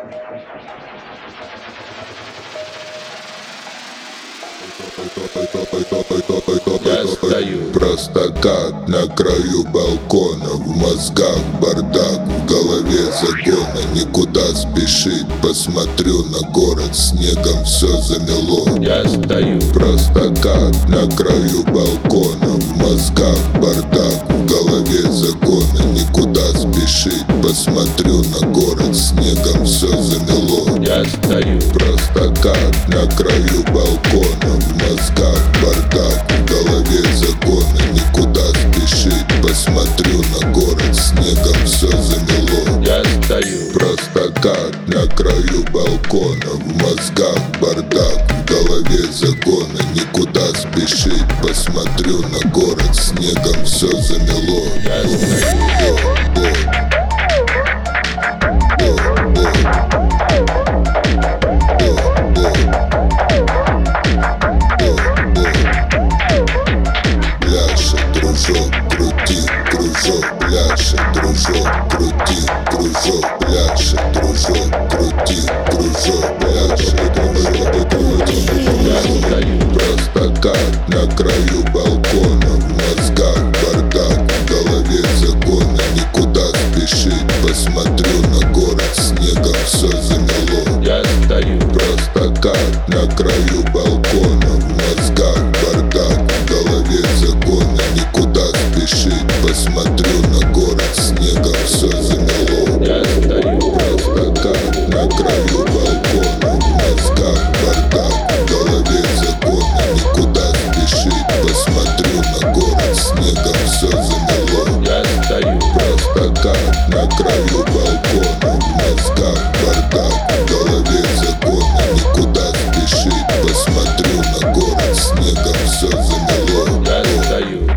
Я стою просто как на краю балкона. В мозгах бардак, в голове загона. Никуда спешить, посмотрю на город. Снегом все замело. Я стою Просто как на краю балкона. В мозгах бардак, в голове загона. Никуда спешить, посмотрю на город. Снегом все замело. Я стою Просто как на краю балкона. В мозгах бардак, в голове загона. Никуда спешить, посмотрю на город. Снегом все замело. Я стою Просто как на краю балкона. В мозгах бардак, в голове загона. Никуда спешить, посмотрю на город. Снегом все замело. Я стою Пляша, дружок, крути кружок. Пляша, дружок, крути кружок. Пляша, дружок, крути кружок. Пляша, дружок, крути Я стою просто как на краю балкона. В мозгах бардак, в голове загона. Никуда спешить, посмотрю на город. Снегом все замело. Я стою Просто как на краю балкона. В мозгах бардак, в голове загона. Никуда спешить, посмотрю на город. Снегом все замело. Я стою Просто как на краю балкона. В мозгах бардак, в голове загона. Никуда спешить, посмотрю на город. Снегом все замело. Я стою Просто как на краю балкона. В мозгах бардак, в голове загона. Никуда спешить, посмотрю на город. Снегом все замело. Я стою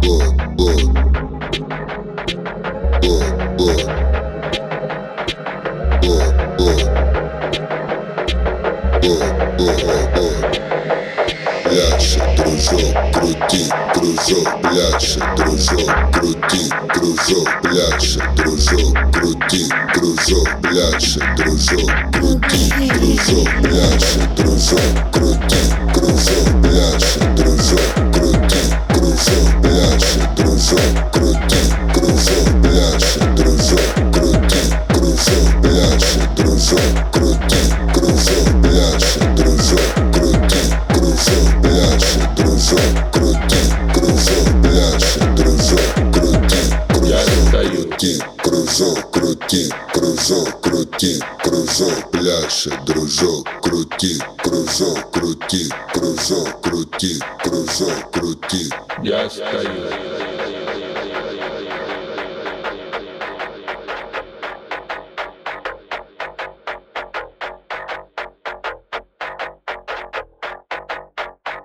Пляша, дружок, крути кружок. Пляша, дружок, крути кружок. Пляша, дружок, крути кружок. Пляша, дружок, крути кружок. Пляша, дружок, крути кружок. Пляша, дружок, крути кружок. Пляша, дружок, крути кружок. Пляша, дружок, крути кружок. Пляша, дружок, крути кружок. Пляша, дружок, крути кружок. Пляша, дружок, крути кружок. Пляша, дружок, крути Я кружок. стою Крути кружок, крути кружок. Пляша, дружок, крути кружок. Крути кружок, крути кружок, крути. Я стою